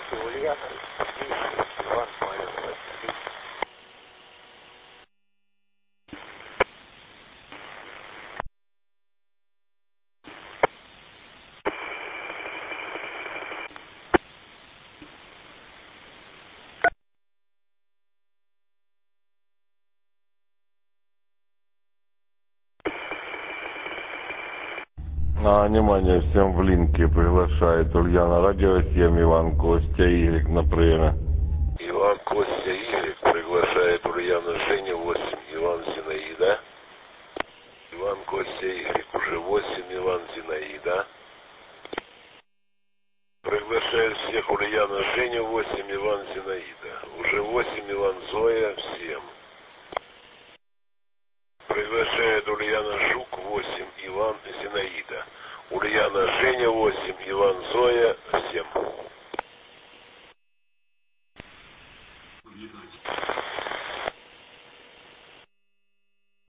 Внимание, всем в линке приглашает Ульяна, радио 7, Иван Костя, Y на приеме. Иван Костя, Y приглашает Ульяна, Женя 8, Иван Зинаида. Иван Костя, Y уже 8, Иван Зинаида. Приглашает всех Ульяна, Женя 8, Иван Зинаида.